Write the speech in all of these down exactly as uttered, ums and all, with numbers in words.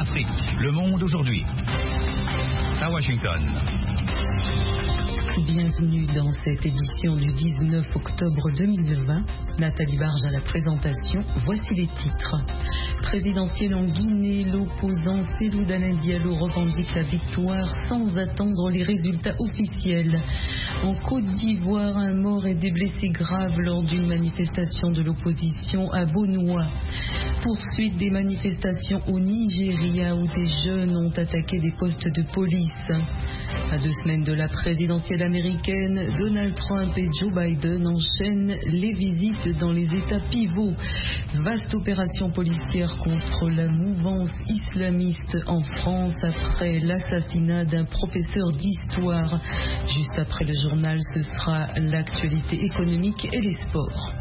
Afrique, le monde aujourd'hui. À Washington. Bienvenue dans cette édition du dix-neuf octobre deux mille vingt. Nathalie Barge à la présentation. Voici les titres. Présidentielle en Guinée, l'opposant Cellou Dalein Diallo revendique la victoire sans attendre les résultats officiels. En Côte d'Ivoire, un mort et des blessés graves lors d'une manifestation de l'opposition à Bonoua. Poursuite des manifestations au Nigeria où des jeunes ont attaqué des postes de police. À deux semaines de la présidentielle américaine, Donald Trump et Joe Biden enchaînent les visites dans les États pivots. Vaste opération policière contre la mouvance islamiste en France après l'assassinat d'un professeur d'histoire. Juste après le journal, ce sera l'actualité économique et les sports.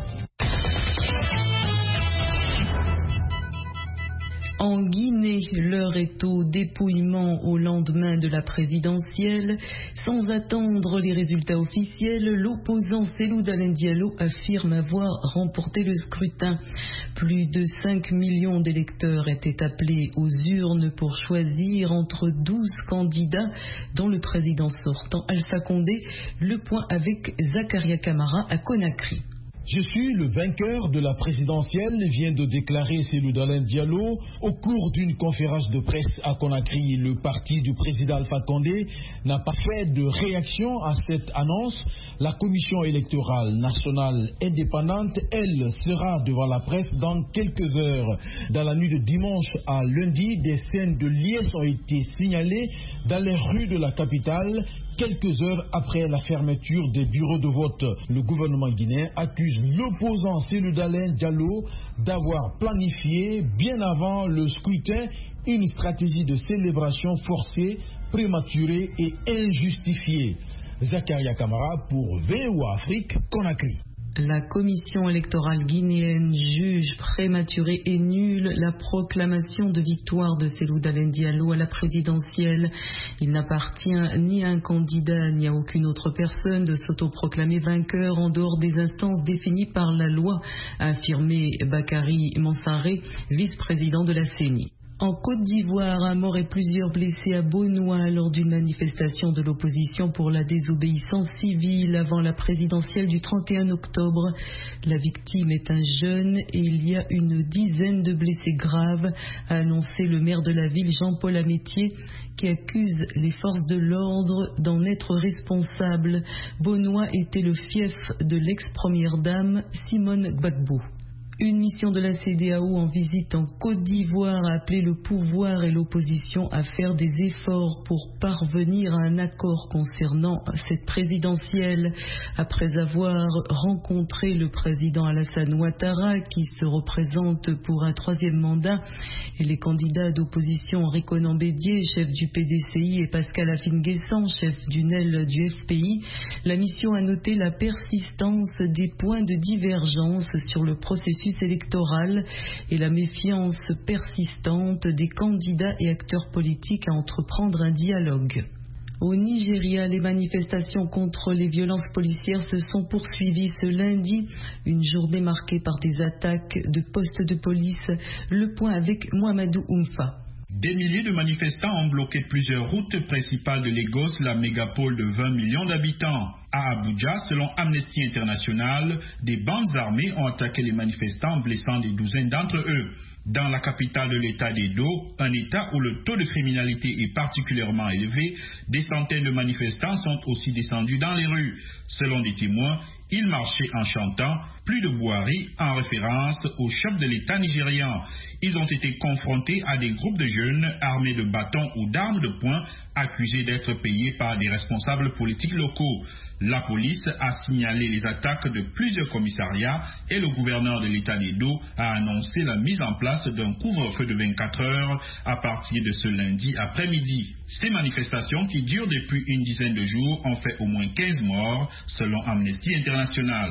En Guinée, l'heure est au dépouillement au lendemain de la présidentielle. Sans attendre les résultats officiels, l'opposant Cellou Dalein Diallo affirme avoir remporté le scrutin. Plus de cinq millions d'électeurs étaient appelés aux urnes pour choisir entre douze candidats, dont le président sortant Alpha Condé. Le point avec Zakaria Camara à Conakry. Je suis le vainqueur de la présidentielle, vient de déclarer Cellou Dalein Diallo. Au cours d'une conférence de presse à Conakry, le parti du président Alpha Condé n'a pas fait de réaction à cette annonce. La commission électorale nationale indépendante, elle, sera devant la presse dans quelques heures. Dans la nuit de dimanche à lundi, des scènes de liesse ont été signalées dans les rues de la capitale. Quelques heures après la fermeture des bureaux de vote, le gouvernement guinéen accuse l'opposant Cellou Dalein Diallo d'avoir planifié, bien avant le scrutin, une stratégie de célébration forcée, prématurée et injustifiée. Zakaria Camara pour V O A Afrique, Conakry. La commission électorale guinéenne juge prématurée et nulle la proclamation de victoire de Cellou Dalein Diallo à la présidentielle. Il n'appartient ni à un candidat ni à aucune autre personne de s'autoproclamer vainqueur en dehors des instances définies par la loi, a affirmé Bakary Mansaré, vice-président de la C E N I. En Côte d'Ivoire, un mort et plusieurs blessés à Bonoua lors d'une manifestation de l'opposition pour la désobéissance civile avant la présidentielle du trente et un octobre. La victime est un jeune et il y a une dizaine de blessés graves, a annoncé le maire de la ville Jean-Paul Amétier, qui accuse les forces de l'ordre d'en être responsables. Bonoua était le fief de l'ex-première dame Simone Gbagbo. Une mission de la C E D E A O en visite en Côte d'Ivoire a appelé le pouvoir et l'opposition à faire des efforts pour parvenir à un accord concernant cette présidentielle. Après avoir rencontré le président Alassane Ouattara, qui se représente pour un troisième mandat, et les candidats d'opposition Rico Nambédié, chef du P D C I, et Pascal Afine-Guessant, chef du N E L du F P I, la mission a noté la persistance des points de divergence sur le processus électoral et la méfiance persistante des candidats et acteurs politiques à entreprendre un dialogue. Au Nigeria, les manifestations contre les violences policières se sont poursuivies ce lundi, une journée marquée par des attaques de postes de police. Le point avec Mohamedou Oumfa. Des milliers de manifestants ont bloqué plusieurs routes principales de Lagos, la mégapole de vingt millions d'habitants. À Abuja, selon Amnesty International, des bandes armées ont attaqué les manifestants, blessant des douzaines d'entre eux. Dans la capitale de l'État d'Edo, un État où le taux de criminalité est particulièrement élevé, des centaines de manifestants sont aussi descendus dans les rues. Selon des témoins, ils marchaient en chantant « Plus de Buhari » en référence au chef de l'État nigérian. Ils ont été confrontés à des groupes de jeunes armés de bâtons ou d'armes de poing accusés d'être payés par des responsables politiques locaux. La police a signalé les attaques de plusieurs commissariats et le gouverneur de l'État d'Edo a annoncé la mise en place d'un couvre-feu de vingt-quatre heures à partir de ce lundi après-midi. Ces manifestations qui durent depuis une dizaine de jours ont fait au moins quinze morts selon Amnesty International.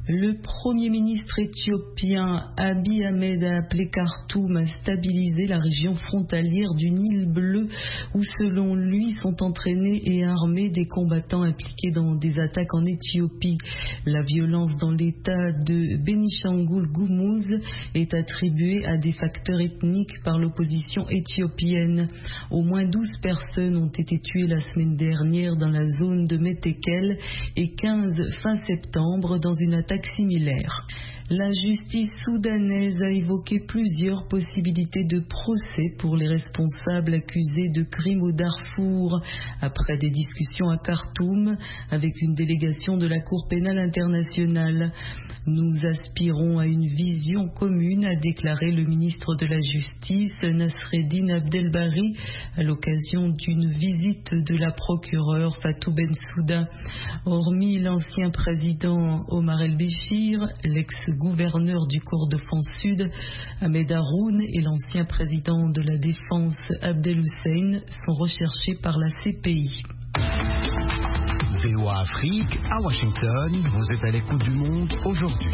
Le Premier ministre éthiopien Abiy Ahmed a appelé Khartoum à stabiliser la région frontalière du Nil Bleu où selon lui sont entraînés et armés des combattants impliqués dans des attaques en Éthiopie. La violence dans l'état de Benishangul Gumuz est attribuée à des facteurs ethniques par l'opposition éthiopienne. Au moins douze personnes ont été tuées la semaine dernière dans la zone de Metekel et quinze fin septembre dans une attaque similaire. La justice soudanaise a évoqué plusieurs possibilités de procès pour les responsables accusés de crimes au Darfour après des discussions à Khartoum avec une délégation de la Cour pénale internationale. Nous aspirons à une vision commune, a déclaré le ministre de la Justice Nasreddine Abdelbari à l'occasion d'une visite de la procureure Fatou Bensouda. Hormis l'ancien président Omar El-Béchir, l'ex-gouverneur du Kordofan Sud, Ahmed Haroun et l'ancien président de la Défense Abdel Hussein sont recherchés par la C P I. V O A Afrique, à Washington, vous êtes à l'écoute du monde aujourd'hui.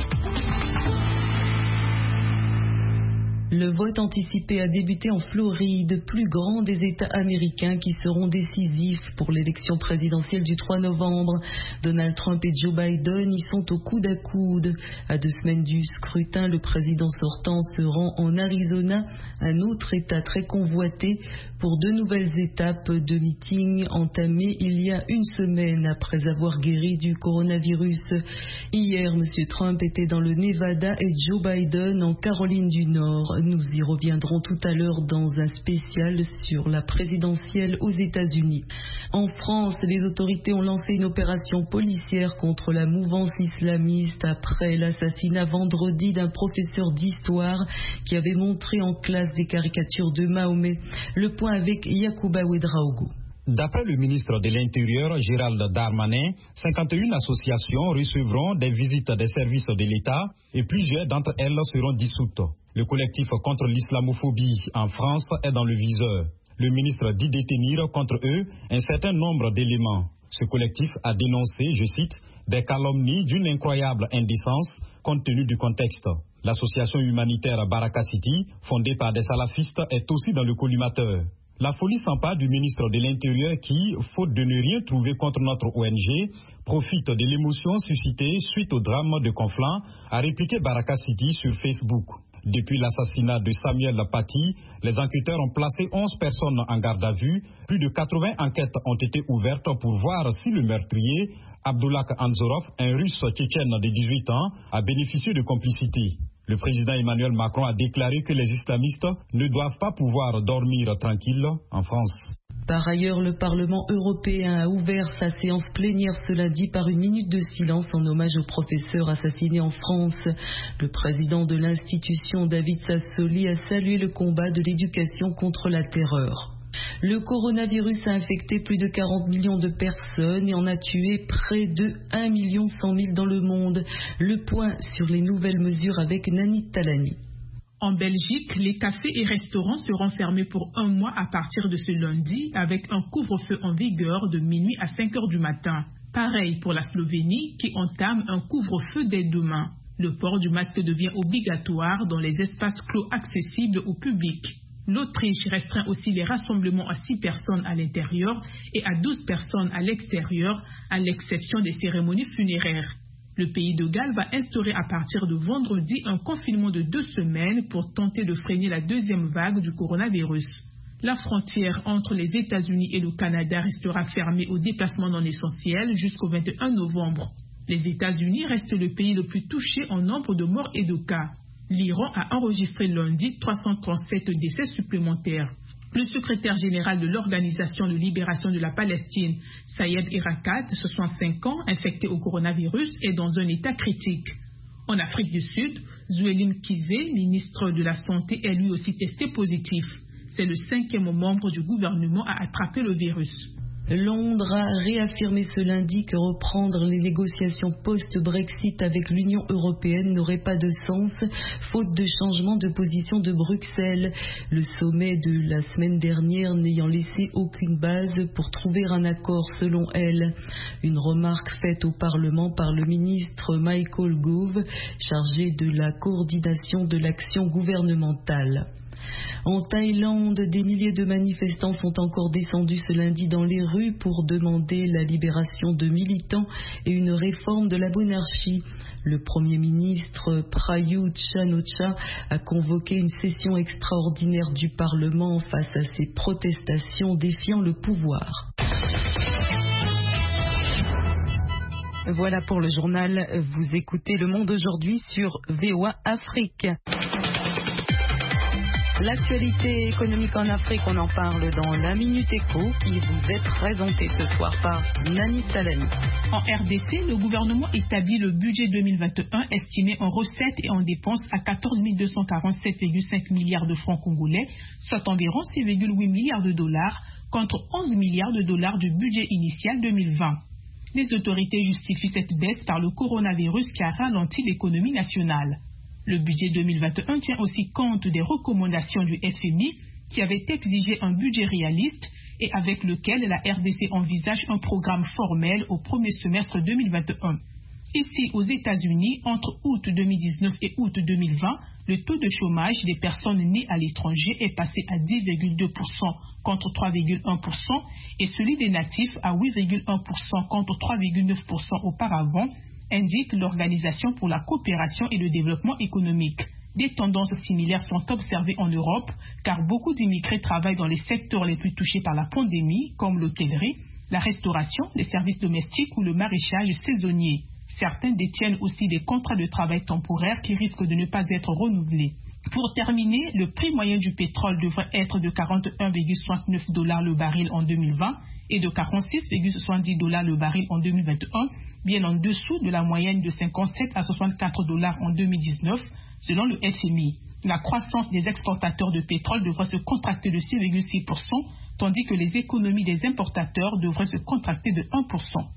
Le vote anticipé a débuté en Floride, plus grand des États américains qui seront décisifs pour l'élection présidentielle du trois novembre. Donald Trump et Joe Biden y sont au coude à coude. À deux semaines du scrutin, le président sortant se rend en Arizona, un autre État très convoité, pour deux nouvelles étapes de meeting entamées il y a une semaine après avoir guéri du coronavirus. Hier, M. Trump était dans le Nevada et Joe Biden en Caroline du Nord. Nous y reviendrons tout à l'heure dans un spécial sur la présidentielle aux États-Unis. En France, les autorités ont lancé une opération policière contre la mouvance islamiste après l'assassinat vendredi d'un professeur d'histoire qui avait montré en classe des caricatures de Mahomet. Le point avec Yacouba Ouedraogo. D'après le ministre de l'Intérieur, Gérald Darmanin, cinquante et une associations recevront des visites des services de l'État et plusieurs d'entre elles seront dissoutes. Le collectif contre l'islamophobie en France est dans le viseur. Le ministre dit détenir contre eux un certain nombre d'éléments. Ce collectif a dénoncé, je cite, des calomnies d'une incroyable indécence compte tenu du contexte. L'association humanitaire Baraka City, fondée par des salafistes, est aussi dans le collimateur. La folie s'empare du ministre de l'Intérieur qui, faute de ne rien trouver contre notre O N G, profite de l'émotion suscitée suite au drame de Conflans, a répliqué Baraka City sur Facebook. Depuis l'assassinat de Samuel Paty, les enquêteurs ont placé onze personnes en garde à vue. Plus de quatre-vingts enquêtes ont été ouvertes pour voir si le meurtrier, Abdullah Anzorov, un russe tchétchène de dix-huit ans, a bénéficié de complicité. Le président Emmanuel Macron a déclaré que les islamistes ne doivent pas pouvoir dormir tranquilles en France. Par ailleurs, le Parlement européen a ouvert sa séance plénière ce lundi par une minute de silence en hommage au professeur assassiné en France. Le président de l'institution, David Sassoli, a salué le combat de l'éducation contre la terreur. Le coronavirus a infecté plus de quarante millions de personnes et en a tué près de un million cent mille dans le monde. Le point sur les nouvelles mesures avec Nani Talani. En Belgique, les cafés et restaurants seront fermés pour un mois à partir de ce lundi avec un couvre-feu en vigueur de minuit à cinq heures du matin. Pareil pour la Slovénie qui entame un couvre-feu dès demain. Le port du masque devient obligatoire dans les espaces clos accessibles au public. L'Autriche restreint aussi les rassemblements à six personnes à l'intérieur et à douze personnes à l'extérieur, à l'exception des cérémonies funéraires. Le pays de Galles va instaurer à partir de vendredi un confinement de deux semaines pour tenter de freiner la deuxième vague du coronavirus. La frontière entre les États-Unis et le Canada restera fermée aux déplacements non essentiels jusqu'au vingt et un novembre. Les États-Unis restent le pays le plus touché en nombre de morts et de cas. L'Iran a enregistré lundi trois cent trente-sept décès supplémentaires. Le secrétaire général de l'Organisation de libération de la Palestine, Sayed Erakat, soixante-cinq ans, infecté au coronavirus, est dans un état critique. En Afrique du Sud, Zwelin Kizé, ministre de la Santé, est lui aussi testé positif. C'est le cinquième membre du gouvernement à attraper le virus. Londres a réaffirmé ce lundi que reprendre les négociations post-Brexit avec l'Union européenne n'aurait pas de sens, faute de changement de position de Bruxelles. Le sommet de la semaine dernière n'ayant laissé aucune base pour trouver un accord selon elle. Une remarque faite au Parlement par le ministre Michael Gove, chargé de la coordination de l'action gouvernementale. En Thaïlande, des milliers de manifestants sont encore descendus ce lundi dans les rues pour demander la libération de militants et une réforme de la monarchie. Le Premier ministre Prayut Chan-o-cha a convoqué une session extraordinaire du Parlement face à ces protestations défiant le pouvoir. Voilà pour le journal. Vous écoutez Le Monde aujourd'hui sur V O A Afrique. L'actualité économique en Afrique, on en parle dans la Minute Éco qui vous est présentée ce soir par Nani Talani. En R D C, le gouvernement établit le budget deux mille vingt et un estimé en recettes et en dépenses à quatorze mille deux cent quarante-sept virgule cinq milliards de francs congolais, soit environ six virgule huit milliards de dollars contre onze milliards de dollars du budget initial deux mille vingt. Les autorités justifient cette baisse par le coronavirus qui a ralenti l'économie nationale. Le budget deux mille vingt et un tient aussi compte des recommandations du F M I qui avait exigé un budget réaliste et avec lequel la R D C envisage un programme formel au premier semestre deux mille vingt et un. Ici, aux États-Unis, entre août deux mille dix-neuf et août deux mille vingt, le taux de chômage des personnes nées à l'étranger est passé à dix virgule deux pour cent contre trois virgule un pour cent et celui des natifs à huit virgule un pour cent contre trois virgule neuf pour cent auparavant, indique l'Organisation pour la coopération et le développement économique. Des tendances similaires sont observées en Europe, car beaucoup d'immigrés travaillent dans les secteurs les plus touchés par la pandémie, comme l'hôtellerie, la restauration, les services domestiques ou le maraîchage saisonnier. Certains détiennent aussi des contrats de travail temporaires qui risquent de ne pas être renouvelés. Pour terminer, le prix moyen du pétrole devrait être de quarante-et-un virgule soixante-neuf dollars le baril en deux mille vingt et de quarante-six virgule soixante-dix dollars le baril en deux mille vingt et un, bien en dessous de la moyenne de cinquante-sept à soixante-quatre dollars en deux mille dix-neuf, selon le F M I. La croissance des exportateurs de pétrole devrait se contracter de six virgule six pour cent, tandis que les économies des importateurs devraient se contracter de un pour cent.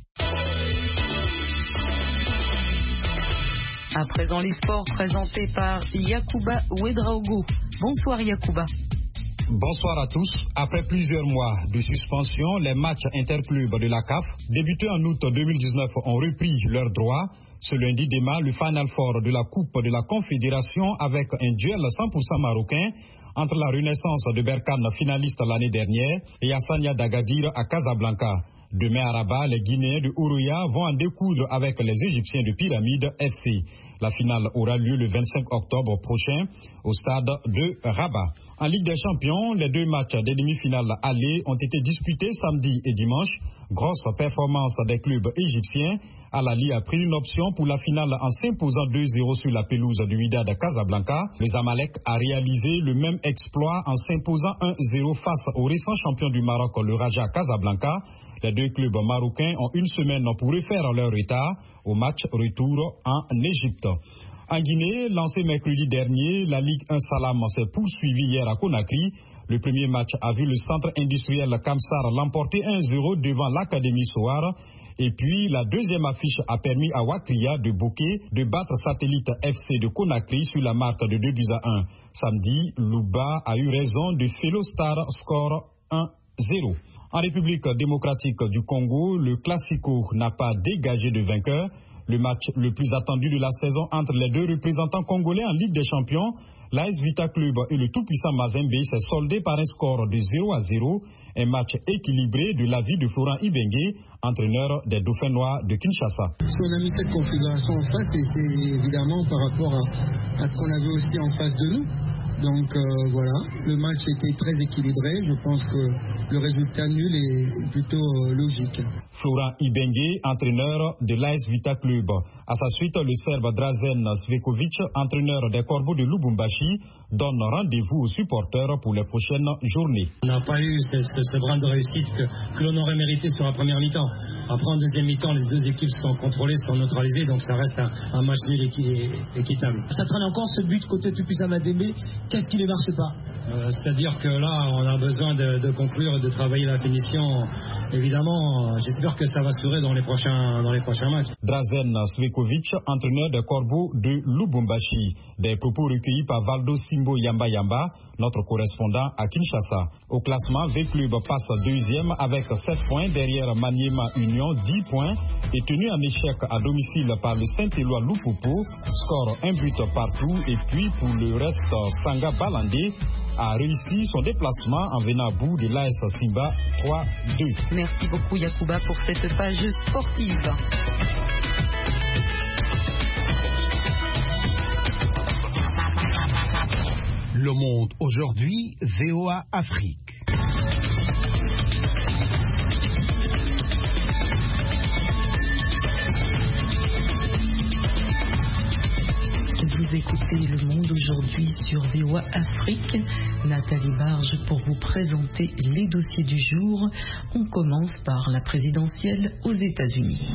À présent, les sports présentés par Yacouba Ouedraogo. Bonsoir Yacouba. Bonsoir à tous. Après plusieurs mois de suspension, les matchs interclubs de la C A F, débutés en août deux mille dix-neuf, ont repris leurs droits. Ce lundi démarre le Final Four de la Coupe de la Confédération avec un duel cent pour cent marocain entre la Renaissance de Berkane, finaliste l'année dernière, et Hassania d'Agadir à Casablanca. Demain à Rabat, les Guinéens de Ourouya vont en découdre avec les Égyptiens de Pyramide F C. La finale aura lieu le vingt-cinq octobre prochain au stade de Rabat. En Ligue des Champions, les deux matchs des demi-finales allées ont été disputés samedi et dimanche. Grosse performance des clubs égyptiens. Al-Ali a pris une option pour la finale en s'imposant deux zéro sur la pelouse du Wydad Casablanca. Le Zamalek a réalisé le même exploit en s'imposant un zéro face au récent champion du Maroc, le Raja Casablanca. Les deux clubs marocains ont une semaine pour refaire leur état au match retour en Égypte. En Guinée, lancé mercredi dernier, la Ligue un Salam s'est poursuivie hier à Conakry. Le premier match a vu le centre industriel Kamsar l'emporter un zéro devant l'Académie Soar. Et puis, la deuxième affiche a permis à Wakria de Bokeh de battre Satellite F C de Conakry sur la marque de deux buts à un. Samedi, Louba a eu raison de Fellow-Star score un zéro. En République démocratique du Congo, le Classico n'a pas dégagé de vainqueur. Le match le plus attendu de la saison entre les deux représentants congolais en Ligue des Champions, l'A S Vita Club et le tout-puissant Mazembe, s'est soldé par un score de zéro à zéro. Un match équilibré de l'avis de Florent Ibenge, entraîneur des Dauphins Noirs de Kinshasa. Si on a mis cette configuration en face, c'était évidemment par rapport à, à ce qu'on avait aussi en face de nous. Donc euh, voilà, le match était très équilibré. Je pense que le résultat nul est plutôt euh, logique. Florent Ibenge, entraîneur de l'A S Vita Club. À sa suite, le Serbe Drazen Svekovic, entraîneur des Corbeaux de Lubumbashi, donne rendez-vous aux supporters pour les prochaines journées. On n'a pas eu ce, ce, ce brin de réussite que, que l'on aurait mérité sur la première mi-temps. Après, en deuxième mi-temps, les deux équipes sont contrôlées, sont neutralisées, donc ça reste un, un match nul équi, équitable. Ça traîne encore ce but côté tout-puissant Mazembe Qu'est-ce qui ne marche pas? Euh, c'est-à-dire que là, on a besoin de, de conclure, de travailler la finition. Évidemment, j'espère que ça va s'assurer dans les prochains, dans les prochains matchs. Drazen Svekovic, entraîneur de Corbeau de Lubumbashi. Des propos recueillis par Valdo Simbo Yamba Yamba, notre correspondant à Kinshasa. Au classement, V-Club passe deuxième avec sept points derrière Maniema Union, dix points, et tenu en échec à domicile par le Saint-Éloi Lupopo, score un but partout, et puis pour le reste, Sanga Balandé a réussi son déplacement en venant à bout de l'A S Simba trois deux. Merci beaucoup Yacouba pour cette page sportive. Le Monde aujourd'hui, V O A Afrique. Vous écoutez Le Monde aujourd'hui sur V O A Afrique. Nathalie Barge pour vous présenter les dossiers du jour. On commence par la présidentielle aux États-Unis.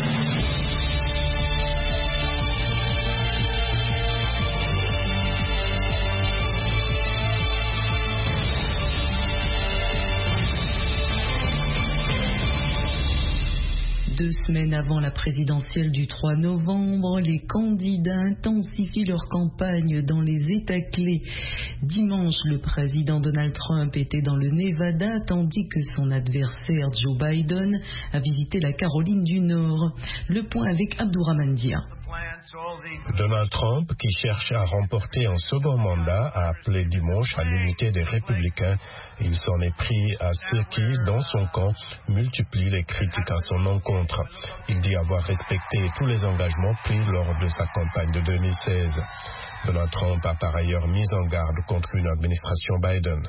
Deux semaines avant la présidentielle du trois novembre, les candidats intensifient leur campagne dans les États clés. Dimanche, le président Donald Trump était dans le Nevada, tandis que son adversaire Joe Biden a visité la Caroline du Nord. Le point avec Abdourahmane Dia. Donald Trump, qui cherche à remporter un second mandat, a appelé dimanche à l'unité des républicains. Il s'en est pris à ceux qui, dans son camp, multiplient les critiques à son encontre. Il dit avoir respecté tous les engagements pris lors de sa campagne de deux mille seize. Donald Trump a par ailleurs mis en garde contre une administration Biden.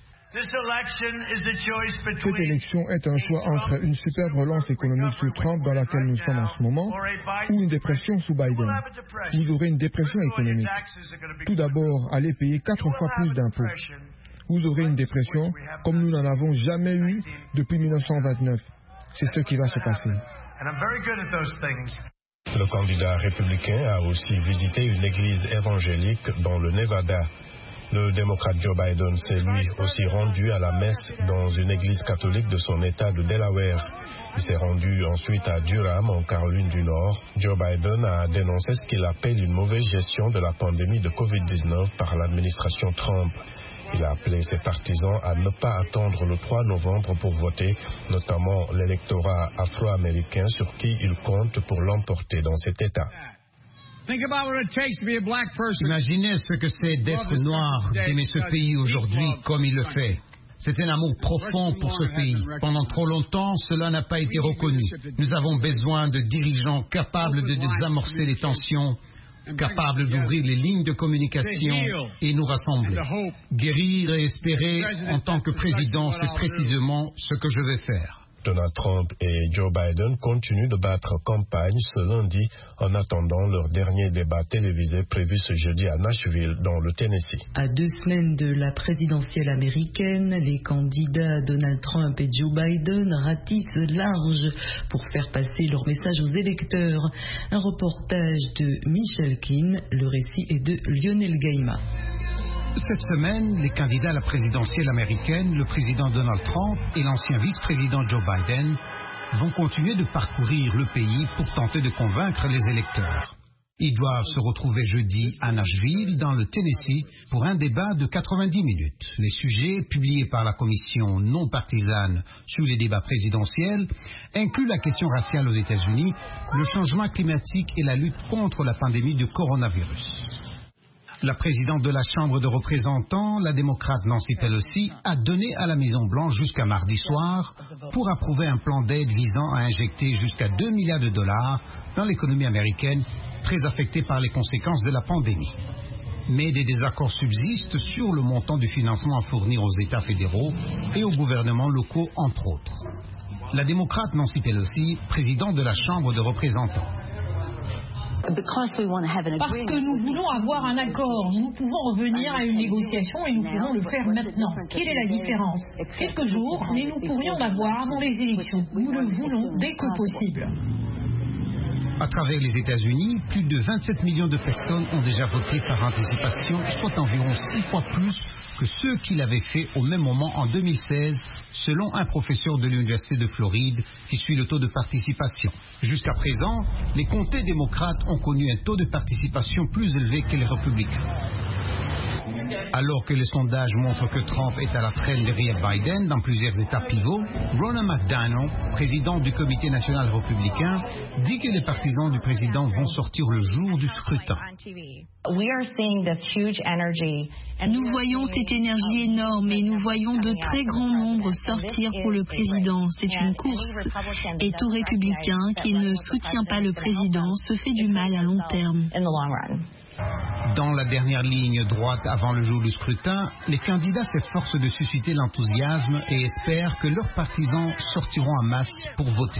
Cette élection est un choix entre une superbe relance économique sous Trump dans laquelle nous sommes en ce moment ou une dépression sous Biden. Vous aurez une dépression économique. Tout d'abord, allez payer quatre fois plus d'impôts. Vous aurez une dépression comme nous n'en avons jamais eu depuis mille neuf cent vingt-neuf. C'est ce qui va se passer. Le candidat républicain a aussi visité une église évangélique dans le Nevada. Le démocrate Joe Biden s'est lui aussi rendu à la messe dans une église catholique de son État de Delaware. Il s'est rendu ensuite à Durham, en Caroline du Nord. Joe Biden a dénoncé ce qu'il appelle une mauvaise gestion de la pandémie de covid dix-neuf par l'administration Trump. Il a appelé ses partisans à ne pas attendre le trois novembre pour voter, notamment l'électorat afro-américain sur qui il compte pour l'emporter dans cet État. Imaginez ce que c'est d'être noir, d'aimer ce pays aujourd'hui comme il le fait. C'est un amour profond pour ce pays. Pendant trop longtemps, cela n'a pas été reconnu. Nous avons besoin de dirigeants capables de désamorcer les tensions, capables d'ouvrir les lignes de communication et nous rassembler. Guérir et espérer en tant que président, c'est précisément ce que je vais faire. Donald Trump et Joe Biden continuent de battre campagne ce lundi en attendant leur dernier débat télévisé prévu ce jeudi à Nashville, dans le Tennessee. À deux semaines de la présidentielle américaine, les candidats Donald Trump et Joe Biden ratissent large pour faire passer leur message aux électeurs. Un reportage de Michel Keane, le récit est de Lionel Gaima. Cette semaine, les candidats à la présidentielle américaine, le président Donald Trump et l'ancien vice-président Joe Biden, vont continuer de parcourir le pays pour tenter de convaincre les électeurs. Ils doivent se retrouver jeudi à Nashville, dans le Tennessee, pour un débat de quatre-vingt-dix minutes. Les sujets publiés par la commission non partisane sur les débats présidentiels incluent la question raciale aux États-Unis, le changement climatique et la lutte contre la pandémie de coronavirus. La présidente de la Chambre de représentants, la démocrate Nancy Pelosi, a donné à la Maison-Blanche jusqu'à mardi soir pour approuver un plan d'aide visant à injecter jusqu'à deux milliards de dollars dans l'économie américaine, très affectée par les conséquences de la pandémie. Mais des désaccords subsistent sur le montant du financement à fournir aux États fédéraux et aux gouvernements locaux, entre autres. La démocrate Nancy Pelosi, présidente de la Chambre de représentants. Parce que nous voulons avoir un accord. Nous pouvons revenir à une négociation et nous pouvons le faire maintenant. Quelle est la différence? Quelques jours, mais nous pourrions l'avoir avant les élections. Nous le voulons dès que possible. À travers les États-Unis, plus de vingt-sept millions de personnes ont déjà voté par anticipation, soit environ six fois plus que ceux qui l'avaient fait au même moment en deux mille seize, selon un professeur de l'Université de Floride qui suit le taux de participation. Jusqu'à présent, les comtés démocrates ont connu un taux de participation plus élevé que les républicains. Alors que les sondages montrent que Trump est à la traîne derrière Biden dans plusieurs États pivots, Ronna McDaniel, président du comité national républicain, dit que les partisans du président vont sortir le jour du scrutin. Nous voyons cette énergie énorme et nous voyons de très grands nombres sortir pour le président. C'est une course. Et tout républicain qui ne soutient pas le président se fait du mal à long terme. Dans la dernière ligne droite avant le jour du scrutin, les candidats s'efforcent de susciter l'enthousiasme et espèrent que leurs partisans sortiront en masse pour voter.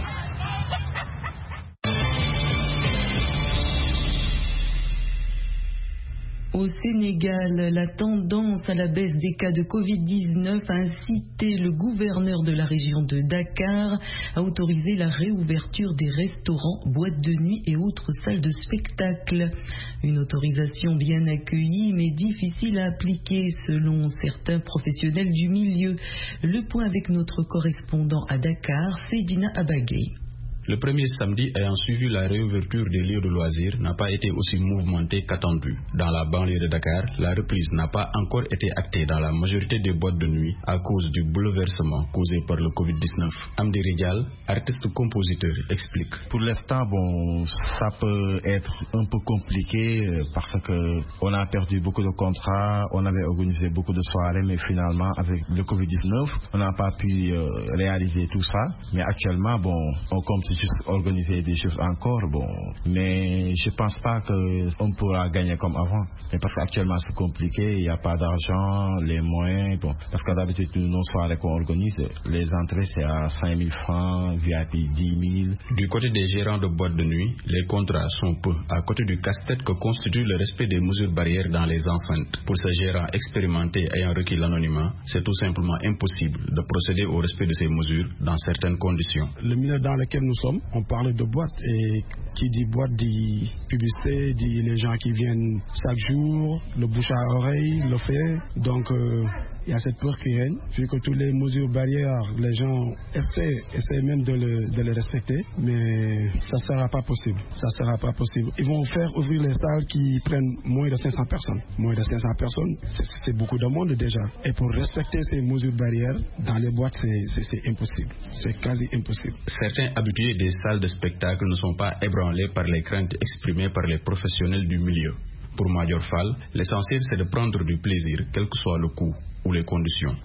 Au Sénégal, la tendance à la baisse des cas de covid dix-neuf a incité le gouverneur de la région de Dakar à autoriser la réouverture des restaurants, boîtes de nuit et autres salles de spectacle. Une autorisation bien accueillie mais difficile à appliquer selon certains professionnels du milieu. Le point avec notre correspondant à Dakar, Seydina Abagay. Le premier samedi ayant suivi la réouverture des lieux de loisirs n'a pas été aussi mouvementé qu'attendu. Dans la banlieue de Dakar, la reprise n'a pas encore été actée dans la majorité des boîtes de nuit à cause du bouleversement causé par le covid dix-neuf. Amdi Rijal, artiste-compositeur, explique. Pour l'instant, bon, ça peut être un peu compliqué parce que on a perdu beaucoup de contrats, on avait organisé beaucoup de soirées, mais finalement, avec le covid dix-neuf, on n'a pas pu euh, réaliser tout ça. Mais actuellement, bon, on compte juste organiser des choses encore, bon, mais je pense pas qu'on pourra gagner comme avant. Mais parce qu'actuellement c'est compliqué, il n'y a pas d'argent, les moyens, bon, parce que d'habitude nos soirées qu'on organise, les entrées c'est à cinq mille francs, V I P dix mille. Du côté des gérants de boîtes de nuit, les contrats sont peu, à côté du casse-tête que constitue le respect des mesures barrières dans les enceintes. Pour ces gérants expérimentés ayant requis l'anonymat, c'est tout simplement impossible de procéder au respect de ces mesures dans certaines conditions. Le milieu dans lequel nous sommes, on parle de boîte et qui dit boîte dit publicité, dit les gens qui viennent chaque jour, le bouche à oreille le fait, donc euh, il y a cette peur qui règne, vu que toutes les mesures barrières, les gens essaient, essaient même de le, de les respecter, mais ça ne sera pas possible, ça sera pas possible. Ils vont faire ouvrir les salles qui prennent moins de cinq cents personnes. Moins de cinq cents personnes, c'est beaucoup de monde déjà. Et pour respecter ces mesures barrières, dans les boîtes, c'est impossible. C'est quasi impossible. Certains habitués des salles de spectacle ne sont pas ébranlés par les craintes exprimées par les professionnels du milieu. Pour Major Fall, l'essentiel c'est de prendre du plaisir, quel que soit le coût ou les conditions.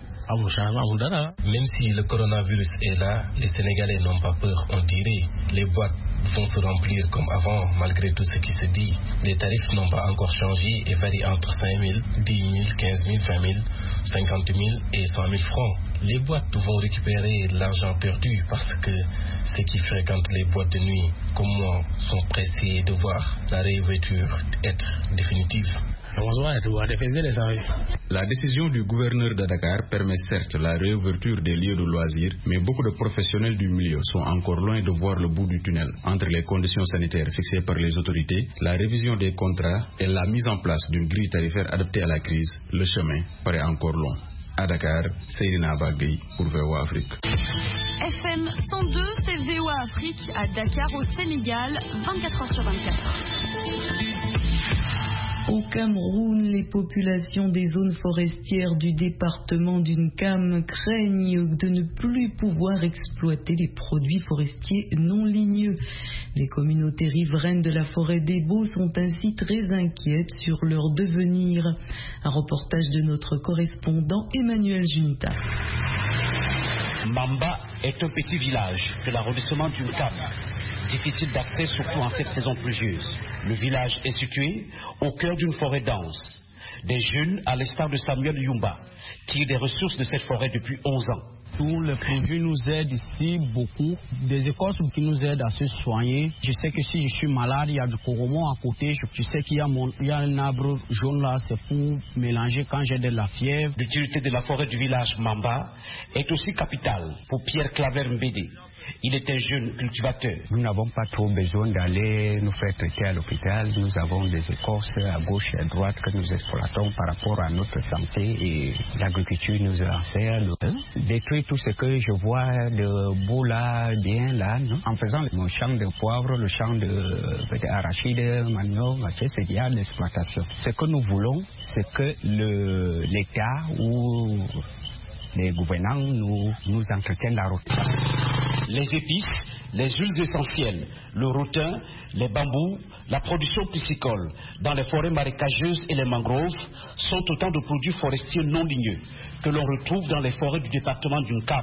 Même si le coronavirus est là, les Sénégalais n'ont pas peur, on dirait. Les boîtes vont se remplir comme avant, malgré tout ce qui se dit. Les tarifs n'ont pas encore changé et varient entre cinq mille, dix mille, quinze mille, vingt mille, cinquante mille et cent mille francs. Les boîtes vont récupérer l'argent perdu parce que ceux qui fréquentent les boîtes de nuit, comme moi, sont pressés de voir la réouverture être définitive. La décision du gouverneur de Dakar permet certes la réouverture des lieux de loisirs, mais beaucoup de professionnels du milieu sont encore loin de voir le bout du tunnel. Entre les conditions sanitaires fixées par les autorités, la révision des contrats et la mise en place d'une grille tarifaire adaptée à la crise, le chemin paraît encore long. À Dakar, Seydina Bagay pour V O A Afrique. F M cent deux, c'est V O A Afrique à Dakar au Sénégal, vingt-quatre heures sur vingt-quatre. Au Cameroun, les populations des zones forestières du département d'Unkam craignent de ne plus pouvoir exploiter les produits forestiers non ligneux. Les communautés riveraines de la forêt d'Ebo sont ainsi très inquiètes sur leur devenir. Un reportage de notre correspondant Emmanuel Junta. Mamba est un petit village de l'arrondissement d'Unkam. Difficile d'accès, surtout en cette saison pluvieuse. Le village est situé au cœur d'une forêt dense. Des jeunes, à l'instar de Samuel Yumba, tirent des ressources de cette forêt depuis onze ans. Tous les produits nous aident ici beaucoup. Des écorces qui nous aident à se soigner. Je sais que si je suis malade, il y a du coromon à côté. Je sais qu'il y a, mon, il y a un arbre jaune là, c'est pour mélanger quand j'ai de la fièvre. L'utilité de la forêt du village Mamba est aussi capitale pour Pierre Claver Mbédé. Il était jeune cultivateur. Nous n'avons pas trop besoin d'aller nous faire traiter à l'hôpital. Nous avons des écorces à gauche et à droite que nous exploitons par rapport à notre santé et l'agriculture nous enseigne de détruire tout ce que je vois de beau là, bien là, non? En faisant mon champ de poivre, le champ de arachide, manioc, c'est il y a l'exploitation. Ce que nous voulons, c'est que le, l'État ou les gouvernants nous, nous entretiennent la route. Les épices, les huiles essentielles, le rotin, les bambous, la production piscicole dans les forêts marécageuses et les mangroves sont autant de produits forestiers non ligneux que l'on retrouve dans les forêts du département du Nkam.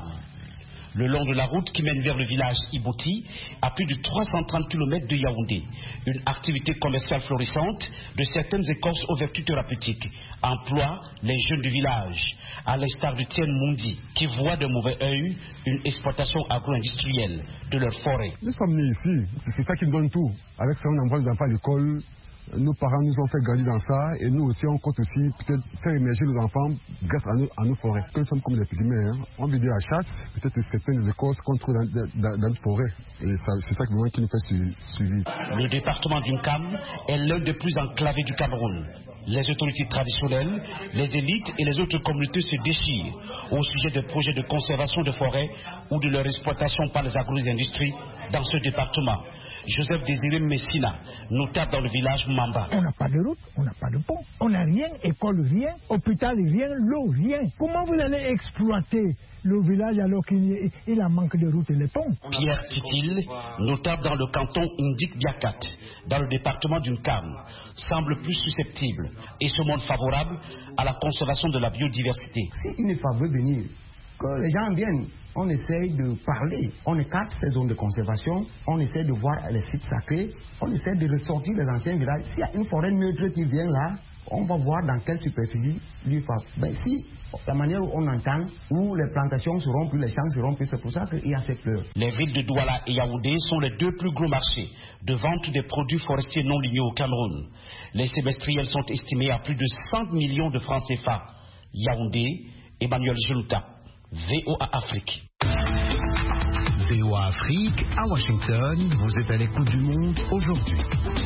Le long de la route qui mène vers le village Iboti, à plus de trois cent trente kilomètres de Yaoundé, une activité commerciale florissante de certaines écorces aux vertus thérapeutiques emploie les jeunes du village, à l'instar de Tien Mundi, qui voit de mauvais œil une exploitation agro-industrielle de leur forêt. Nous sommes nés ici, c'est ça qui nous donne tout. Avec ça, on envoie les enfants à l'école. Nos parents nous ont fait grandir dans ça et nous aussi on compte aussi peut-être faire émerger nos enfants grâce à nos, à nos forêts. Nous sommes comme des pygmées, hein. On veut dire à chasse, peut-être certaines écorces qu'on trouve dans, dans, dans nos forêts. Et ça, c'est ça qui nous fait su, suivre. Le département du Nkam est l'un des plus enclavés du Cameroun. Les autorités traditionnelles, les élites et les autres communautés se déchirent au sujet des projets de conservation de forêts ou de leur exploitation par les agro-industries dans ce département. Joseph Désiré Messina, notable dans le village Mamba. On n'a pas de route, on n'a pas de pont, on n'a rien, école rien, hôpital rien, l'eau rien. Comment vous allez exploiter le village alors qu'il il a manque de route et de ponts? Pierre Titil, notable dans le canton Ndik-Biakat, dans le département du Nkam, semble plus susceptible et se montre favorable à la conservation de la biodiversité. Si une fois veut venir, que les gens viennent, on essaye de parler, on écarte ces zones de conservation, on essaie de voir les sites sacrés, on essaie de ressortir les anciens villages. S'il y a une forêt neutre qui vient là, on va voir dans quelle superficie lui faut. Ben, si la manière où on entend, où les plantations seront plus, les champs seront plus, c'est pour ça qu'il y a cette peur. Les villes de Douala et Yaoundé sont les deux plus gros marchés de vente des produits forestiers non ligneux au Cameroun. Les semestriels sont estimés à plus de cent millions de francs C F A. Yaoundé, Emmanuel Gelouta, V O A Afrique. V O A Afrique, à Washington, vous êtes à l'écoute du monde aujourd'hui.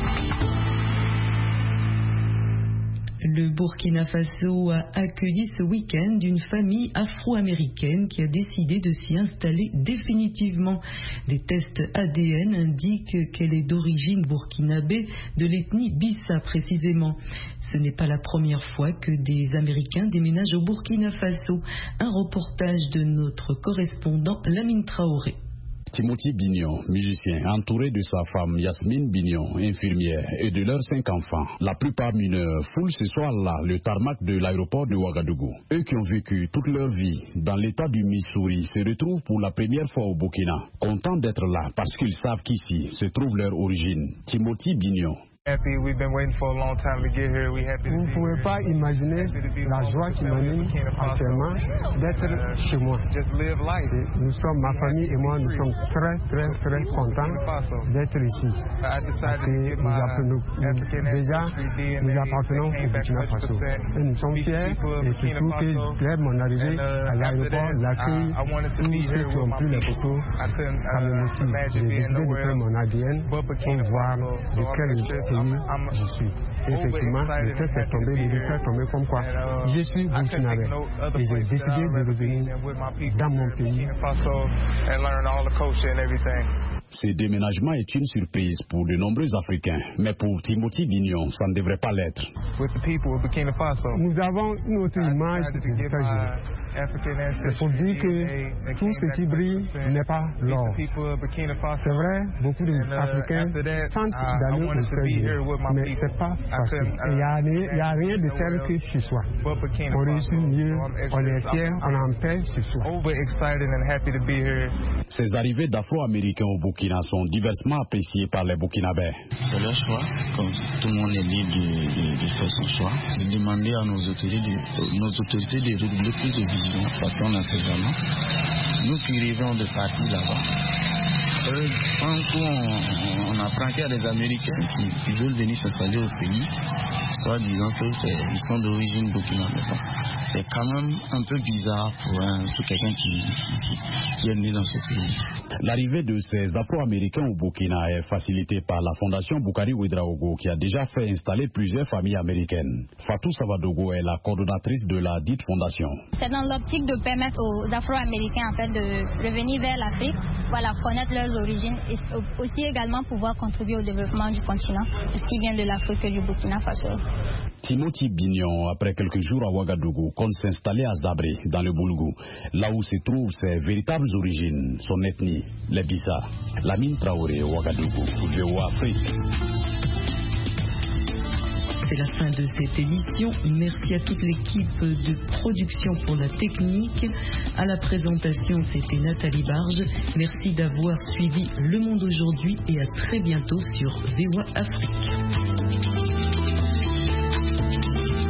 Le Burkina Faso a accueilli ce week-end une famille afro-américaine qui a décidé de s'y installer définitivement. Des tests A D N indiquent qu'elle est d'origine burkinabé, de l'ethnie Bissa précisément. Ce n'est pas la première fois que des Américains déménagent au Burkina Faso. Un reportage de notre correspondant Lamine Traoré. Timothy Bignon, musicien, entouré de sa femme Yasmine Bignon, infirmière, et de leurs cinq enfants, la plupart mineurs, foulent ce soir-là le tarmac de l'aéroport de Ouagadougou. Eux qui ont vécu toute leur vie dans l'état du Missouri se retrouvent pour la première fois au Burkina, contents d'être là parce qu'ils savent qu'ici se trouve leur origine. Timothy Bignon. Vous ne pouvez pas imaginer la joie qui m'anime actuellement d'être chez moi. Nous sommes, ma famille et moi, nous sommes très très très contents d'être ici. Parce que nous apprenons, nous, déjà, nous appartenons au Burkina Faso. Et nous sommes fiers, et surtout que dès mon arrivée à l'aéroport, l'accueil, tous ceux qui ont pris les photos, ça me motive. J'ai décidé de faire mon A D N pour voir de quel je suis. Effectivement, le test est tombé, le résultat est tombé comme quoi je suis burkinabé. Et j'ai décidé de revenir dans mon pays. Ce déménagement est une surprise pour de nombreux Africains, mais pour Timothy Bignon, ça ne devrait pas l'être. Nous avons une autre image des États-Unis. C'est pour dire que tout ce qui brille n'est pas l'or. C'est vrai, beaucoup d'Africains tentent d'aller aux États-Unis, mais ce n'est pas facile. Il n'y a, a rien de tel que ce soit. On réussit mieux, on est fiers, on est en paix ce soir. Ces arrivées d'Afro-Américains au Burkina sont diversement appréciées par les Burkinabés. C'est leur choix, comme tout le monde est libre de, de, de faire son choix, de demander à nos autorités de, nos autorités de redoubler plus de vigilance parce qu'on a ces gens-là. Nous qui rêvons de partir là-bas, euh, un coup on, on apprend qu'il y a des Américains qui, qui veulent venir s'installer au pays, soit disant qu'ils sont d'origine burkinabé. C'est quand même un peu bizarre pour, un, pour quelqu'un qui, qui, qui est né dans ce pays. L'arrivée de ces Afro-Américains au Burkina est facilitée par la fondation Bukari Ouedraogo qui a déjà fait installer plusieurs familles américaines. Fatou Savadogo est la coordonnatrice de la dite fondation. C'est dans l'optique de permettre aux Afro-Américains en fait, de revenir vers l'Afrique, voilà, connaître leurs origines et aussi également pouvoir contribuer au développement du continent, aussi bien de l'Afrique que du Burkina Faso. Timothy Bignon, après quelques jours à Ouagadougou, compte s'installer à Zabré, dans le Boulgou, là où se trouvent ses véritables origines, son ethnie, les Bissa. Lamine Traoré, Ouagadougou, V O A Afrique. C'est la fin de cette émission. Merci à toute l'équipe de production pour la technique. À la présentation, c'était Nathalie Barge. Merci d'avoir suivi Le Monde aujourd'hui et à très bientôt sur V O A Afrique.